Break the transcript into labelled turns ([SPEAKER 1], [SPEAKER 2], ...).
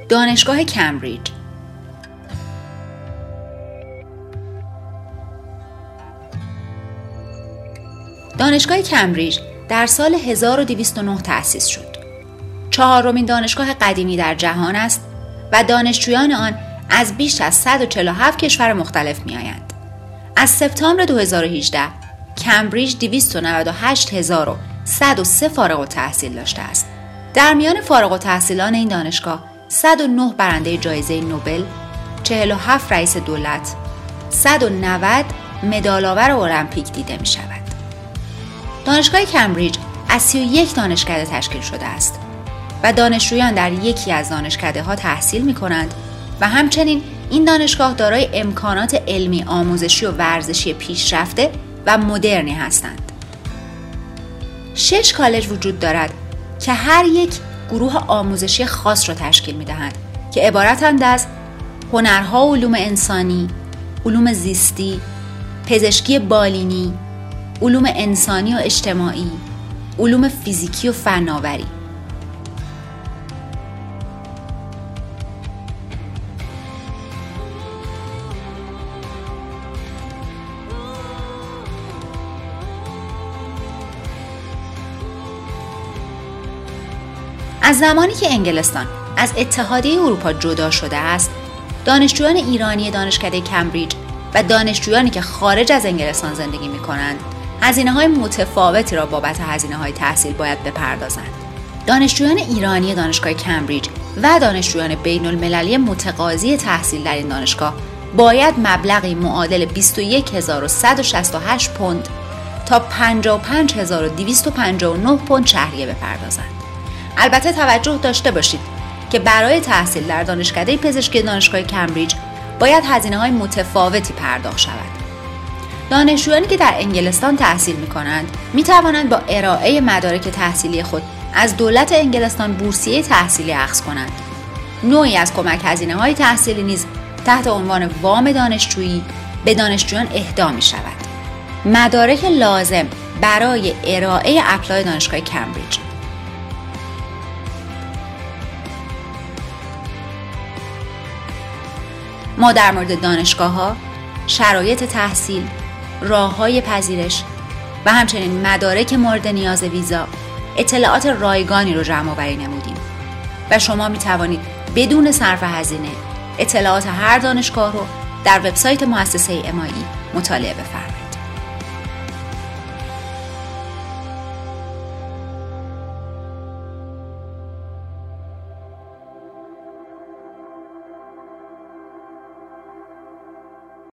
[SPEAKER 1] دانشگاه کمبریج. دانشگاه کمبریج در سال 1209 تأسیس شد. چهارمین دانشگاه قدیمی در جهان است و دانشجویان آن از بیش از 147 کشور مختلف می‌آیند. از سپتامبر 2018 کمبریج 298,103 فارغ التحصیل داشته است. در میان فارغ التحصیلان این دانشگاه 109 برنده جایزه نوبل، 47 رئیس دولت، 190 مدال‌آور المپیک دیده می شود. دانشگاه کمبریج از 31 دانشکده تشکیل شده است و دانشجویان در یکی از دانشکده‌ها تحصیل می کنند و همچنین این دانشگاه دارای امکانات علمی، آموزشی و ورزشی پیشرفته و مدرنی هستند. 6 کالج وجود دارد که هر یک گروه آموزشی خاص را تشکیل می دهند که عبارتند از هنرها و علوم انسانی، علوم زیستی، پزشکی بالینی، علوم انسانی و اجتماعی، علوم فیزیکی و فناوری. از زمانی که انگلستان از اتحادیه اروپا جدا شده است، دانشجویان ایرانی دانشکده کمبریج و دانشجویانی که خارج از انگلستان زندگی می‌کنند، هزینه‌های متفاوتی را بابت هزینه‌های تحصیل باید بپردازند. دانشجویان ایرانی دانشگاه کمبریج و دانشجویان بین‌المللی متقاضی تحصیل در این دانشگاه باید مبلغی معادل 21,168 پوند تا 55,259 پوند شهریه بپردازند. البته توجه داشته باشید که برای تحصیل در دانشکده پزشکی دانشگاه کمبریج باید هزینه‌های متفاوتی پرداخت شود. دانشجویانی که در انگلستان تحصیل می‌کنند می‌توانند با ارائه مدارک تحصیلی خود از دولت انگلستان بورسیه تحصیلی اخذ کنند. نوعی از کمک هزینه‌های تحصیلی نیز تحت عنوان وام دانشجویی به دانشجویان اهدا می‌شود. مدارک لازم برای ارائه اپلای دانشگاه کمبریج: ما در مورد دانشگاه‌ها، شرایط تحصیل، راه‌های پذیرش و همچنین مدارک مورد نیاز ویزا اطلاعات رایگانی رو جمع‌آوری نمودیم و شما می‌توانید بدون صرف هزینه اطلاعات هر دانشگاه رو در وبسایت مؤسسه MIE مطالعه بفرمایید.